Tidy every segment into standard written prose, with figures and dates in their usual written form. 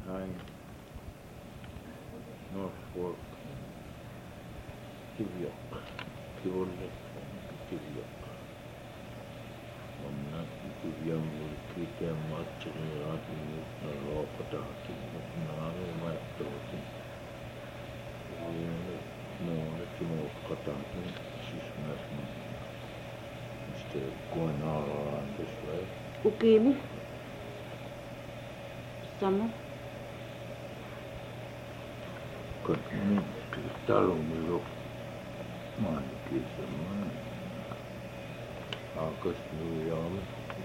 behind Norfolk, Kiviak, Kivolek, Kiviak. Omna Kiviam will keep them much in the rock attack in the Nara Matoti. No, let you know attacking, she's not instead of going all around this way. Okay, me. Summer. Continue to tell me look. Man, kids, man. August, New York.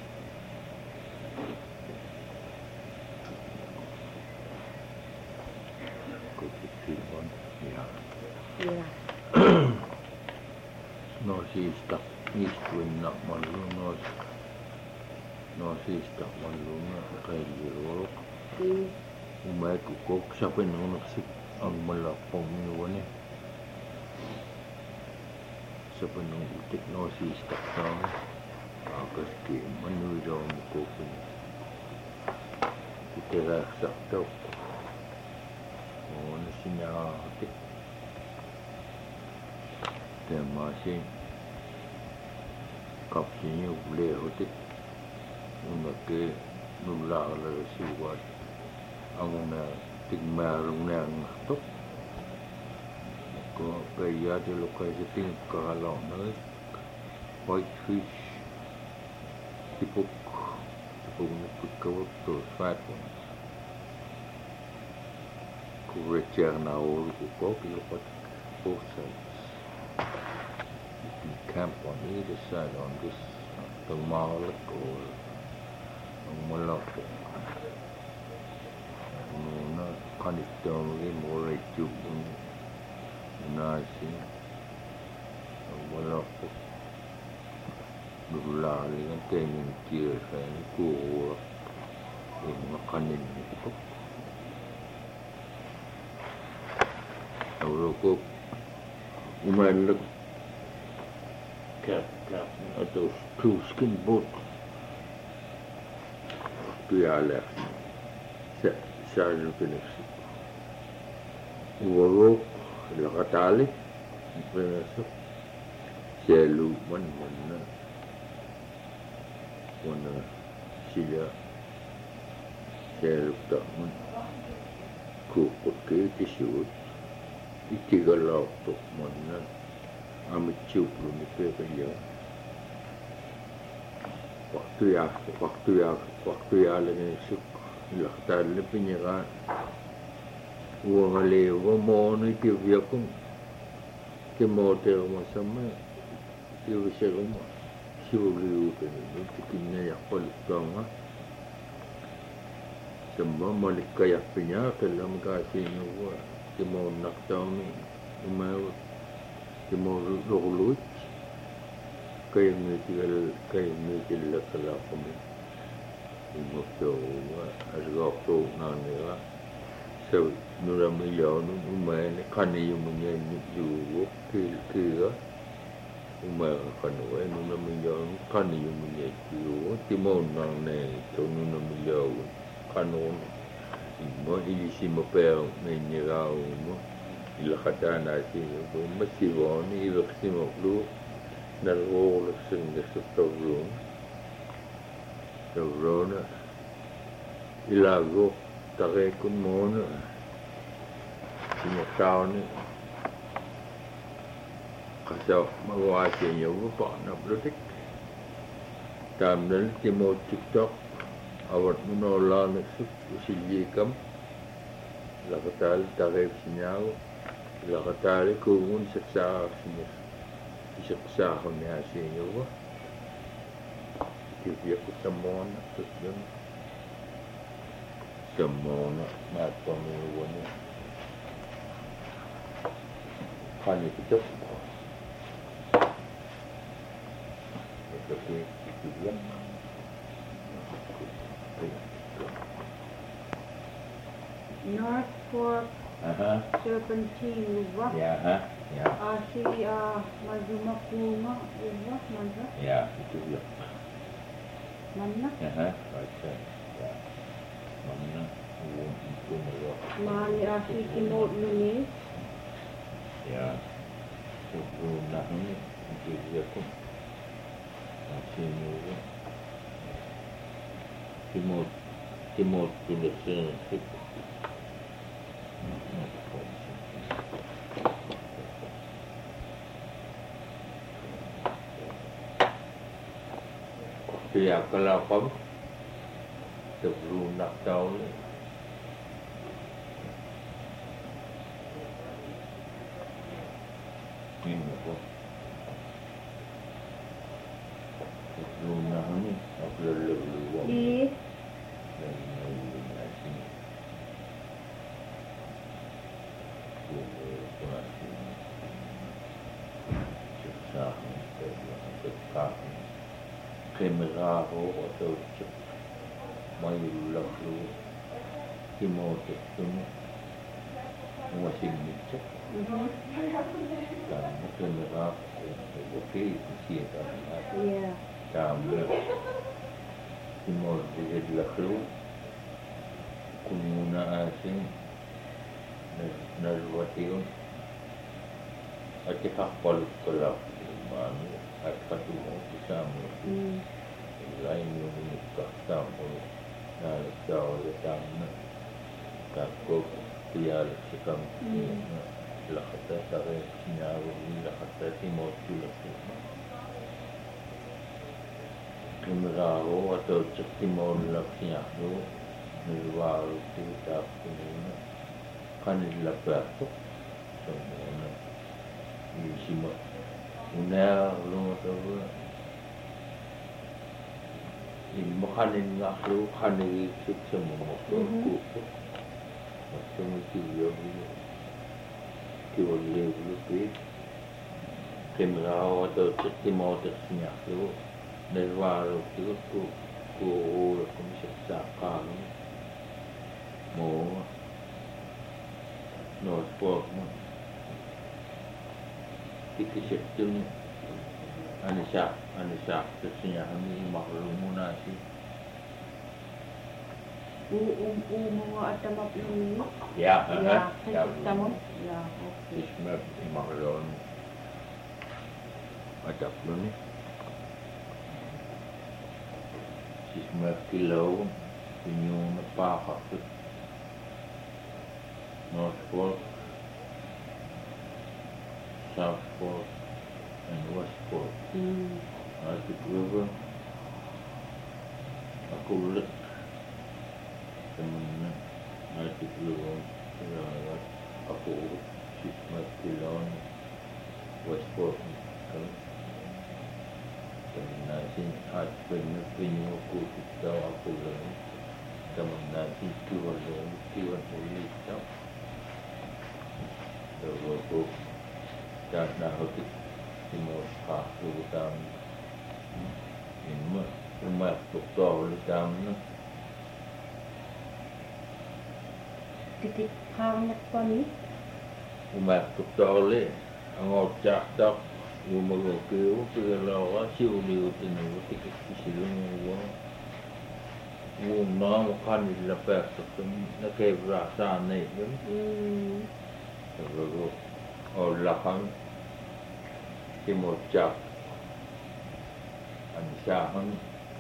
Good to see one. Yeah. Yeah. Northeast, east wind, not one room, northeast, not one room, kayo umay kukok sa pinunaksik ang malapong niwane sa pinunaksik northeast, taktaw akas ki manuyo mo kukok kutirak saktaw o nasinyahatik temasin kapsinya ule hotik unake nulala siwat ang na tigmarong na ang tok ko kaya di lokay sa ting kakalaw na whitefish tipok na pagkawag to fat ones ko recher na ulo ko kilopat both sides. You can camp on either side on this the malak or ang malapok na kanitong more tube nasi ang malapok nulali ang tening tier sa kuwa yung mga kanin nito ang ko umanlag cap atau two skin boat tuyala sa pinagsi uwarok lakatali pinasok selu man na wana sila selu takman kukot kayo tisiyot itigalaw to man na amit ciuplu ni pekaya waktu ya lagi suk laktal ni pinyakan uang lewa mo ni kivyakun kemote masama kivyakun siwliu kan tikinnya yakol tanga semua malik kayak pinya kelam kasih nuwa kemo naktaw ni umay kemo rolut kayak mikil lakala kami umokto asgokto nanela so nura milyon umay kani yung mga yuwo kira umay kanwa nura milyon kani yung mga yuwo timon nang ne to nura milyon kanon mo ilisi mo pero menyerao mo ilakatan natin mo masiwon ilaksin mo lu nalwolo singa sa tawron ilago takekun mo na sinataw ni kasaw mawasin niyo pa na blotik tamdal timo tiktok awat mo na wala na usilikam lakatal takep sinyaw lakatali kumun sa sinya isaksahon niya sinyo ba kibya ko tamon at yun tamon at pamiwa niya kanit ito ito kibya North Fork Serpentine, ba? Yeah. Si Mazumakunga, ba? Manza? Yeah, itu dia. Mana? Right there. Yeah. Mana? kumero. Mani asi timot nuni. Ya. Nah ini dia pun masih nunggu. Timot tulis sip. Dia kalau kamu sebelum nak tahu ini apa? Sebelum nak ni aku lalu. Di. Kamera atau mayu lalu timot itu masih macam dan kamera okey siapa Iya. dan timot jadi lalu kununa asing nalwatiun at hakpal kalau mana at katumo bersama lain yung nagkakasama ko na nagkawa sa tangan kako tiyal sa kami lakata sa rin sinyawa lakata si Motu lakita kumiraho atau sa timon laksinyaho nilwaro tita kumuna kanila plato sa muna yung sima unar lumatawa makanin nga ako, kanin sa mga kuko. At sa mga tiwag lupit. Kimraw at sa timotas niya ako. Nalwaro ko kuula ko siya sa kami. Mo. North Fork mo. Ikisip yun. Ano siya, kasi niya kami makulong muna siya. Mga atamap nuni. Ya, Ya, tamot. Ya, okay. Isma makulong atap nun eh. Isma kilaw, yung napakakot. North Fork, South Fork, and West Fork. Arctic River, ako ulit. Teman Arctic River, ako ulit. Sismat Kilon, West Fork. Teman natin at pinukutit daw ako lang. Teman natin kiwan ulit daw. Pero ako, kahit nakutit. Timur Pakistan ini rumah doktor dalam Titik hangat pa ni. rumah doktor le angor cakap rumah doktor kalau siu dia tu tiket silu nama kan lepas tu nak berasa ni kan kalau orang Timur Cak Ansahan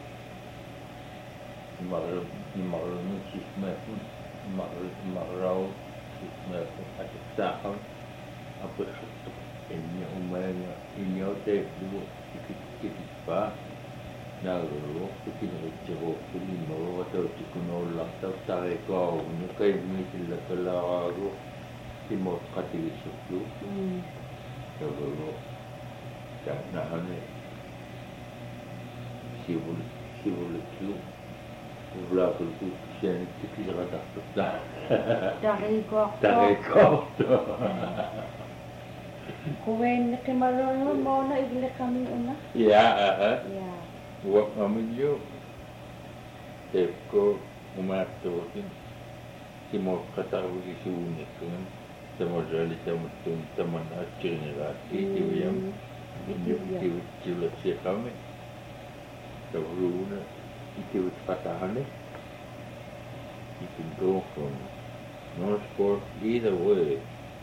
Imarun Sismekun Imarau Sismekun Asahan apa ini umumnya ini ada dua sedikit pak nalu kita jauh ini mau atau cikunolak atau tarik kau ni kayak ni tidak terlalu Timur Katilisuk tu kalau karena hanya sibul itu belakang itu yang kita kata dah Dari kok. Kuwen kemarin mau na ibili kami una. Ya, Ya. buat kami juga. Teko umat tu Timur kata begitu unik kan. Sama dari teman akhirnya itu yang Itu siya kami. Sebelumnya itu patahan itu doon No sport either way.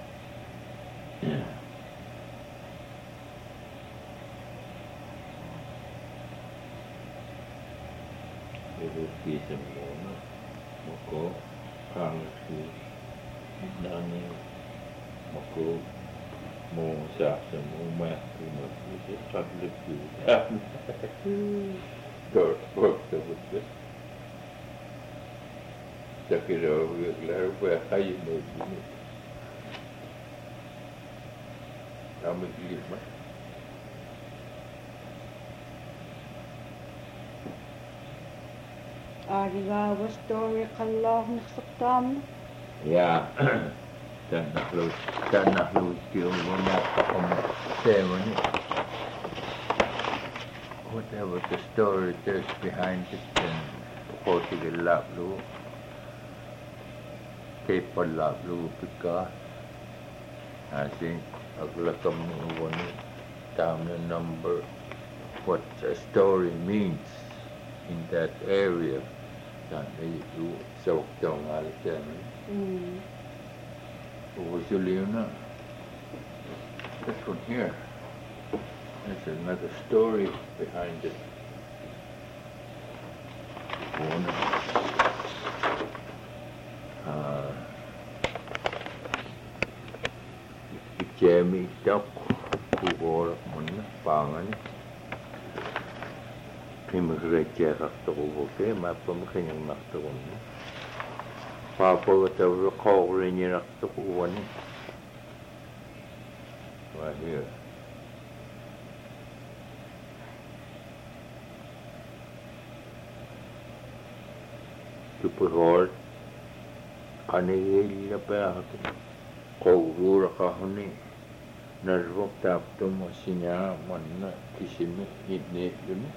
Education muna. Mako, pangasi, nani, mako, mo sa mo math, mo just public Door work the with this. Check it over, learn where how you know it. I'm a good man. Arigawa story kallah naksaktam. Yeah. Dan naklu yung mga ceremony. Whatever the story there's behind it, then Portugal lablu, Cape lablu pika. I think aglakam one down the number what a story means in that area. That they do so don't understand. Leona. This one here. There's another story behind it. One, Jamie Duck, who wore one pangan. Immigrate after over, my pumpkin and master one. Papa with a recall in your after one. Right here. To put hard, Anil Back, Kovura Kahuni, Narvok Taptum, Sinya, Mana, Kissimi, Idnit,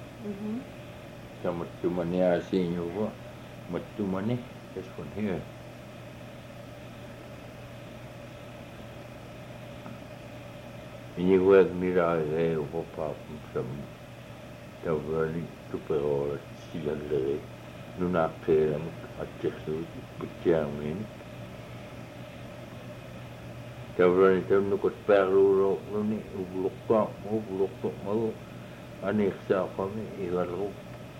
some to money I see you, but to money, this one here. And you work me out there, whoop up some the running to put all see a little. Do not pay them at just with German. The very time look at Peru, running, look up, move, and if so, come, he got look.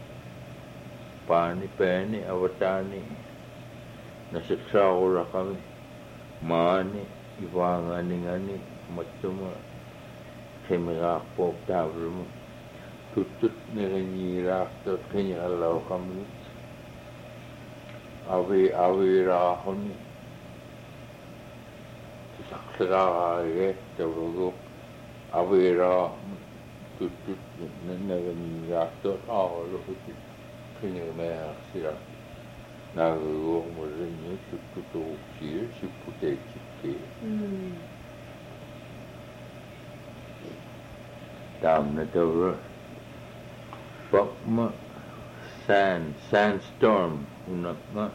Pani, penny, avatani, Nasaksaura kami, Mani, Ivangani, Matuma, Kemirak, Pop, Tavrum, Tutut, Nirak, the Kenya, allow kami. Awi rahon saksara ye tawgo awi rah tut nagani rato all of kini me sira nago mo rin tutu sir sipute chike dam na tawro pakma sandstorm unak nga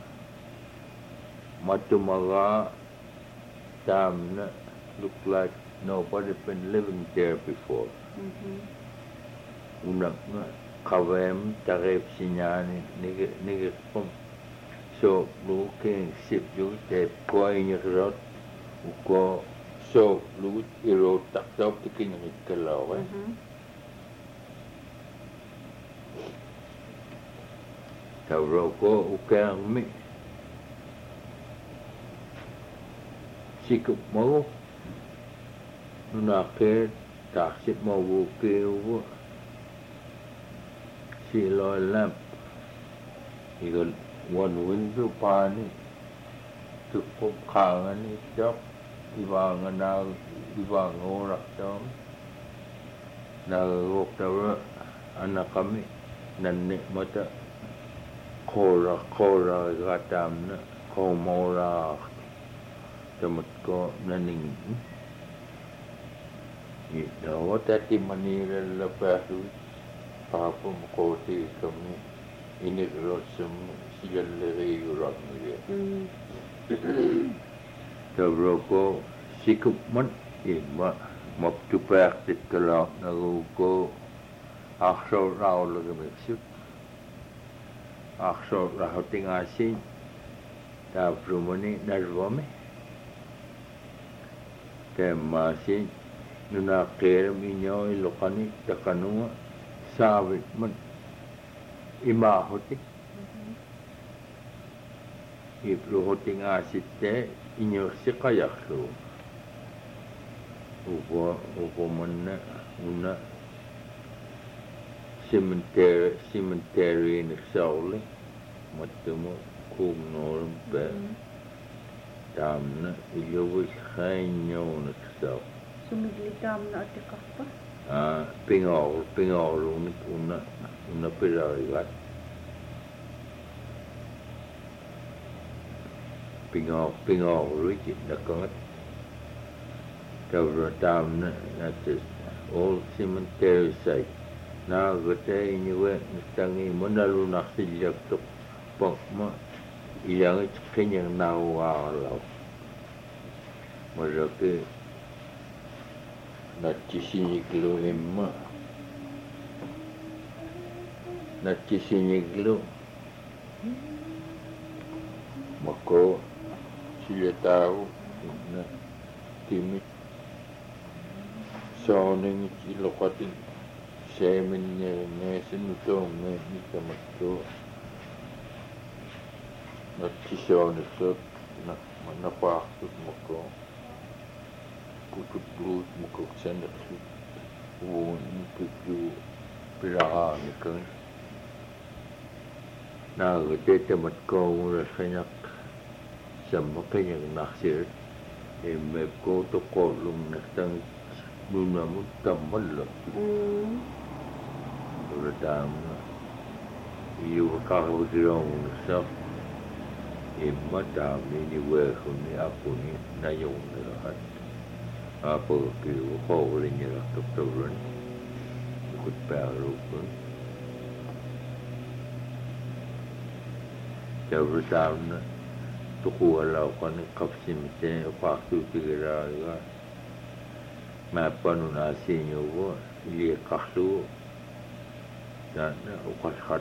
matumaga damn look like nobody been living there before. Unak nga kawem tarep sinyani nigger pum so looking sip you tape coin rot uko so loot iro taktaw tikin kalaw Tauroko ukang mi Sikup mo Nunake Taksit mo wukiw Silo lamp Igal one window pani Tukup kangan itjok Iwangan na Iwangan orak dam Nagagok tawa Anak kami Nanik mata Kora gatam na komora tamat ko naning ito tati Manila labahu papa ko ti kami inigros siya lari urat niya tawro ko sikup man ima maptupaktit kala nagugo akso raw lagi Mexico Akso rahoting asin ta frumoni narvome te masi nuna kere minyo ilokani takanua sawi man imahoti ipluhoti ngasite inyo sikayaklu upo manna una cemetery nixauli mattumo kumnorum pe tamna ilowis khainyo nixaul Sumigli tamna atikakpa. Pingol una pirarigat pingol riki nakangat tawra tamna that is all cemetery site na gote inyewe nistangi monalu naksiljak tok pokma ilang kenyang nawalaw marake Nachisiniglo himma Nachisiniglo Mako sila tao na timit soning ilokatin semen niya nesen utong ni kamato Nachisonig so napakot mako putut blut mukuk sendak won pitu piraha nikang na gete temat ko ra sanyak sama kanyang naksir me ko to ko lum naktang nunamut tamal ura dam iyo ka ho dirong sa madam ni we ko ni apo ni na yung lahat apa kau kau boleh nyerah doktoran ikut baru pun jauh tahun tu kualau kan kapsim te waktu tiga ya mapan nasinya wo dia kahlu dan ukas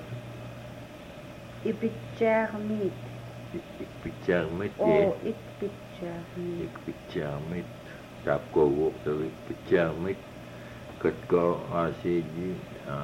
Ipicture meat. Ipicture meat Oh, ipicture meat. Ipicture meat Tap ko wo tawi picture meat kat ko asiji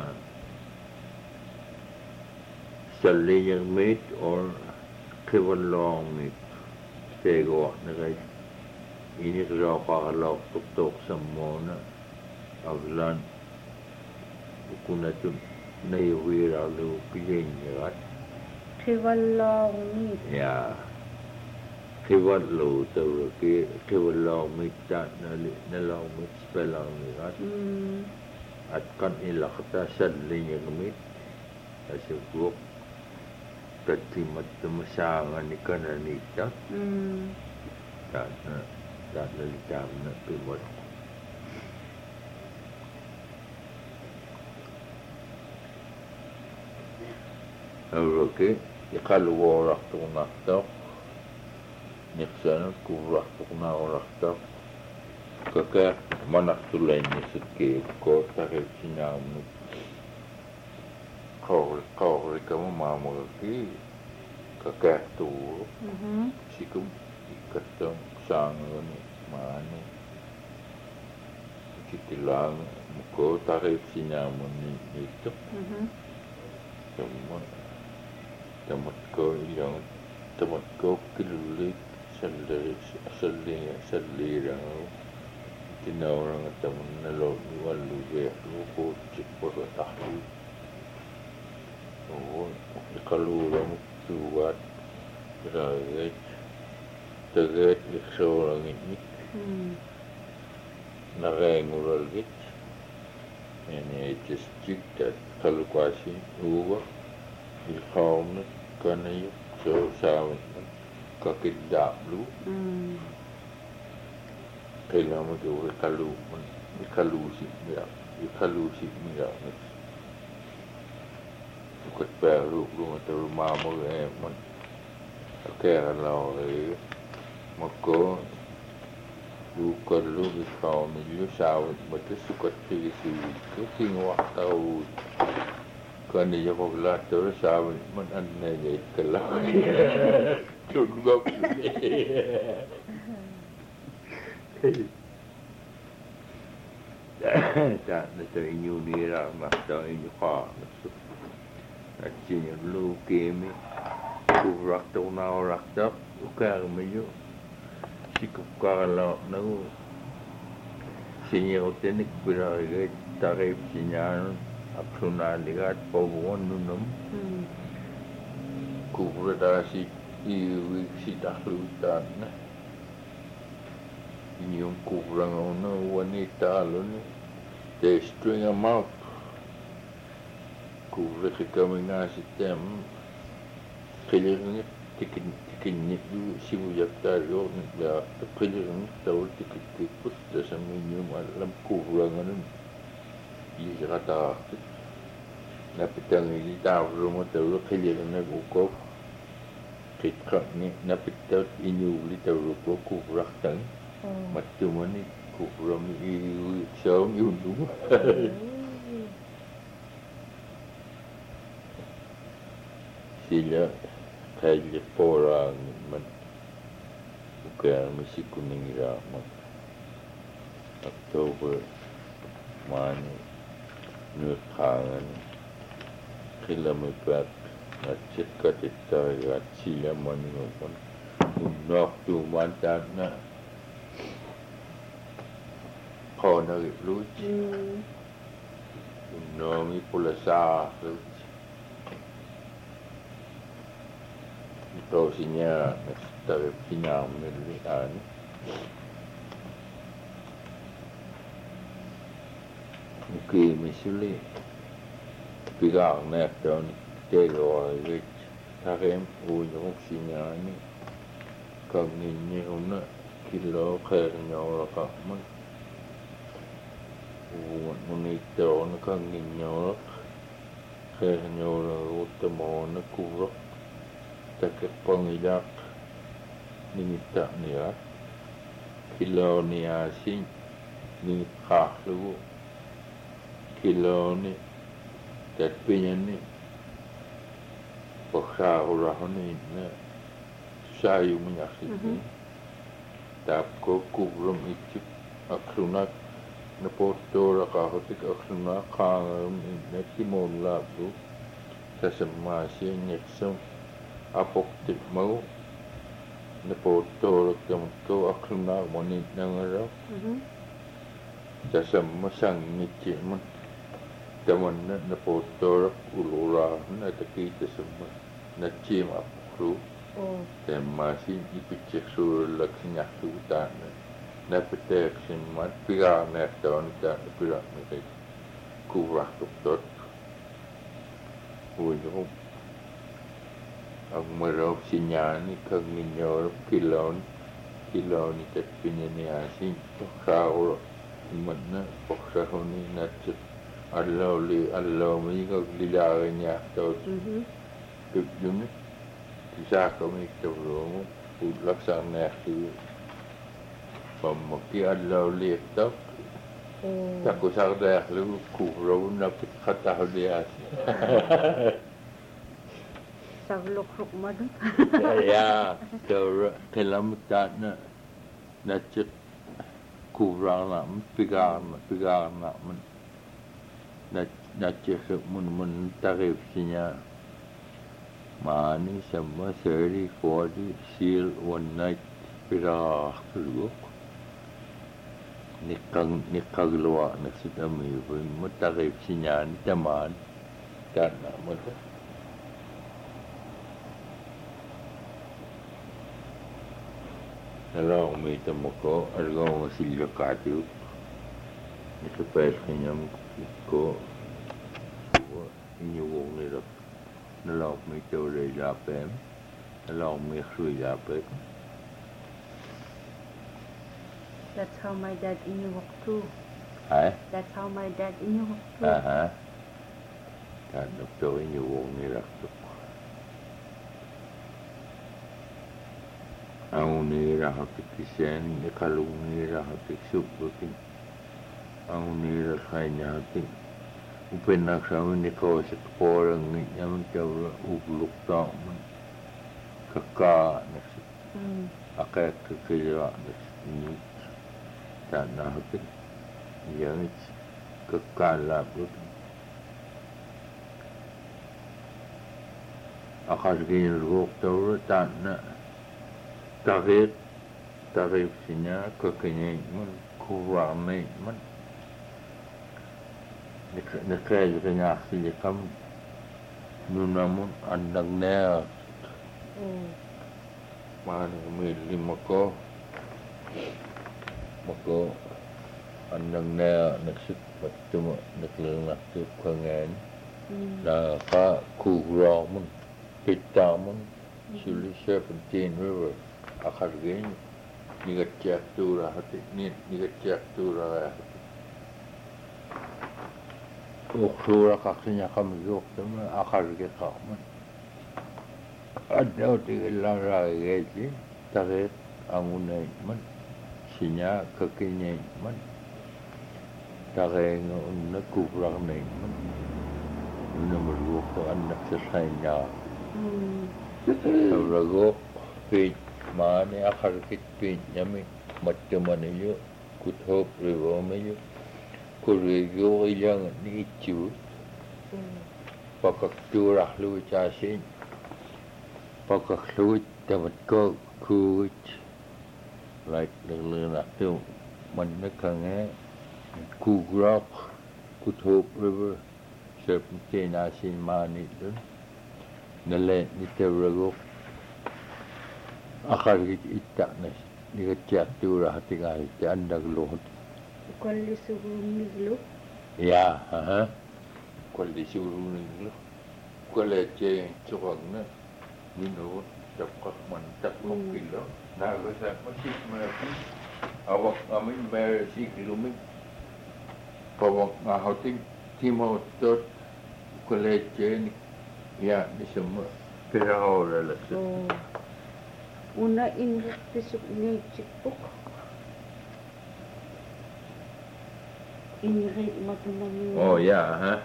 saliyang meat or kivalong meat tego na kay ini raw pakalok tok sa mona avlan kunatun na iwira lu piyengat Kivalong meat. ya Kiwan lo tahu ke kiwan lo mitad na lo mit spelang ni kan at kan ilah kata sadlinya kemit asyik gua ketimat temasangan ni kan anita tak na litam na pimot okay ikalu warak tu naktok Nixana kurak tukna orak tak kakak manak tulai ni sikit ko tarik sinyam kau kamu mama ki kakak tu sikum ikatong sang ni mana kitilang ko tarik sinyam ni itu temat ko yang temat ko kilulit Salli orang tina orang teman nalo walu ge ko cipo tahu oh kalau orang tuat rakyat tegat seorang ini narengural git ini just jikta kalau kuasi uwa ilham kana yuk so sawan kakidap lu kailangan mo do ikalusi mira ukot pero kung ito mamo man kaya lao mako lu ikaw nilyo sawat mata sukat tigisi ko tingwa tao kaniya ko lahat sawat man anay kalaw Chun gốc Chả nó tới nhiều đi ra mà tới nhiều khó nó chỉ những lưu kia mới cụ rắc đâu nào rắc đó cả mấy yếu chỉ cục cả là nó chỉ nhiều tên ít bây giờ cái ta cái chỉ nhà áp dụng là đi gạt bao vốn nó nấm cụ ra đó si đã lưu ta nè nhiều cụ ra nó wanita luôn they string them up cụ ra cái kami nga sistem kailangan tikin simulyak tayo na kailangan tayo tikit-tikot sa minyo alam kurangan nun isakata napitang ilitaw mo tayo kailangan nag-ukop kitkak ni napitaw inyuli tayo ko kuraktan matuman ni kurang siyang yun sila kaya porang man kaya masih kuning ramat October mani nurkangan kilometer ngacit katita gat sila mani ngopon unok tu mantan na kau nak lucu unomi pulasa Rosinya dari final militan Mungkin misalnya Pigang nak tahun Telur Rich Tarim Ujung sinya ni Kagini Huna Kilo Khairnya Orang Kakman Munita Orang Kagini Orang Khairnya Orang Utama Orang Kurak Takut pengilak Nimita niya Kilo ni asin Ni kaklu Kilo ni Tatpinya ni Paksahurahan ni Sayu menyakit ni Tapko kubram itu Aksunak Napoto rakahotik aksunak Kangarum Nakimon labu Sasamasi Nyeksam Apoktik mau Napoto Kamko Akluna Monit Nangara Tasam Masang Niki Man Taman Napoto Ulura Nataki Tasam Nachim Apokru Dan masih Ipicik Sur Laksinya Sutan Napetek Simat Pira Nerton Dan Pira Mereka Kurah Tuktot Ujung Ang marap sinya ni kang minyor kilon ni tatpinya ni asin paksaw iman na paksaw ni natsit alaw may kaglilagan niya tawad yun isa kami tawro mo pudlak sa nasi pamaki alaw liyak tako sa dahil kuraw na pitkataw ni asin Saglok-lok mo dun. Ya, kilometer na cik kurang nak pigang nak na cik mun tarif sinya mani sama 30, 40 seal one night pirah peluk nikang luar nak sudah mewah mutarif sinya ni taman kan nak mutar Kalau kita moko argo silga katu itu pesnya ko inyuwong ni rak nalok mi tole lapem nalok mi khui lapem That's how my dad inyuwak too. That's how my dad inyuwak too. Kan doktor inyuwong ni rak Ang nira hatik kisen, kalung nira hatik subukin. Ang nira kanya hatik. Upenak sa ni ko sa porang yaman kaya ugluk ta man. kaka naksik akak kekira naksik tanah itu yang kekalap itu akar gini rok tahu tanah tarif sinya kekini man kurang man nekay kanya sih kam nunamun andang nel mana milih mako andang nel naksik betul nekling naktu kangen na ka kurang man pitamun suli 17 river akar gini nigat jatuh hati nigat jatuh hati Uksura kaksinya kami yok teman akar kita man ada tiga lagi tarik angunai man sinya kekinya man tarik ngunna kurang naik man nomor yok tu anak sesainya rago pit mana akar kita pit nyami macam mana yo kuthop riwa mayo Kurego ilang ni chu pakak turah lu casin pakak lu dapat ko kuch like nak tu mana kange kugrak kuthop river seperti nasi mani tu nalet ni terlalu akar kita nas ni kecak turah tinggal di andak lohot Kulli suruh ya kulli suruh niglo kulli je chukna minu tapqah man tapqah kilo na gasa masih mati awak kami bersi kilomit pawak ngahoting timo tot kulli je ya di semua perau la una in besok ni cikpuk Ingrid matunami. Oh ya,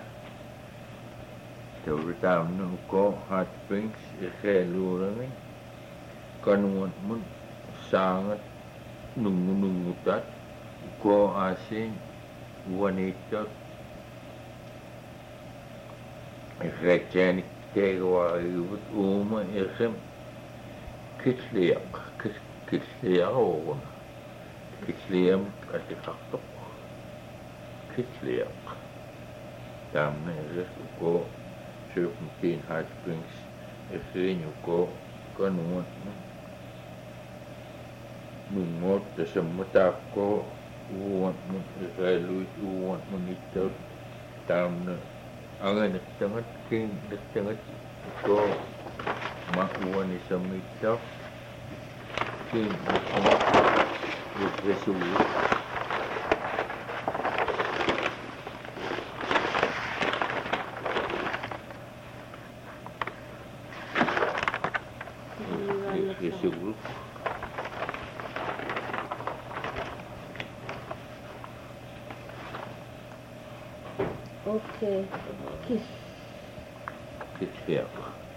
Terutama nung ko hot springs ikelurang kanuan mun sangat nungutat ko asin wanita ikelchen tegawa ibut ikem kitliak ogon kitliam katikaktok kitliak tamne ko Serpentine Hot Springs ikinyo ko kanuan nungot sa mata ko uwan mo ikaluit uwan mo nito tamne ang nagtangat ko mauwan sa mito king nagtangat Resolve Okay. Kisliak.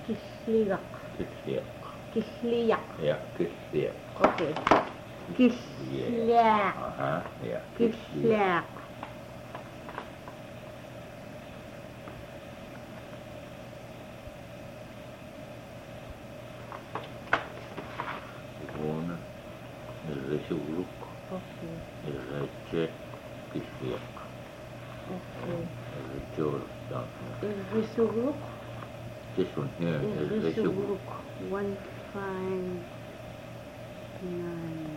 Ya, kisliak. Okay. Kisliak. Ya. Kisliak. Resolve. Okay. Resolve. Kisliak. Okay. Resolve. Resolve. This one here is Resolve. 159.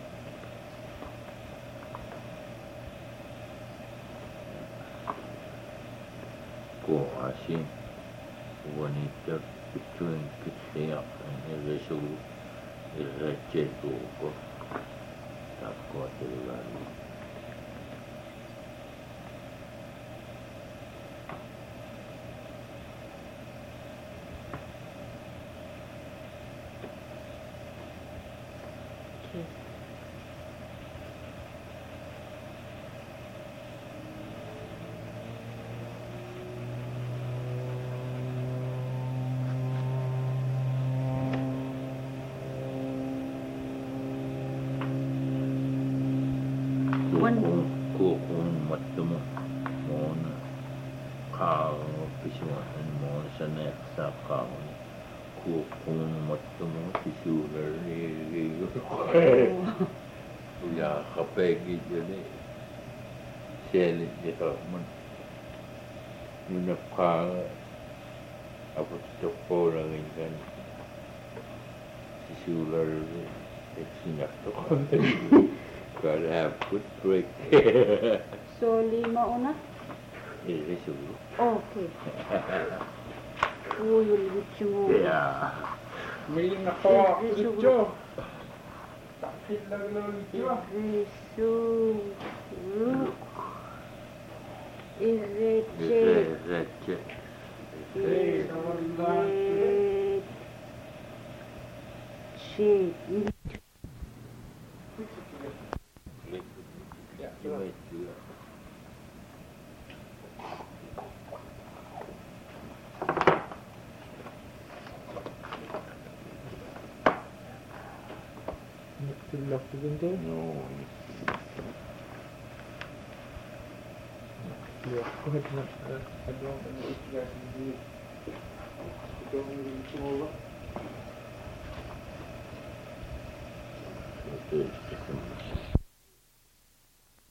Ko asin wanita between kisliak and resolve. Resolve ko. Tak kuat lagi. kuukun mattumu moona qaarmu pisuan moona saneqsaaqaarmu kuukun mattumu pisuularniigigu uya qapeegi jani seeli liqarman nunaqaa apattoqqoolagin pisuularni eksinartoq gotta have good break. So 5 una? Irisulu. Okay. Uyul gitsumo. Yeah. May nako, Lucho. Takit lang ng Lucho. Irreche. No. Yeah, go ahead. I don't know if you guys can do it. Don't really come over. Okay.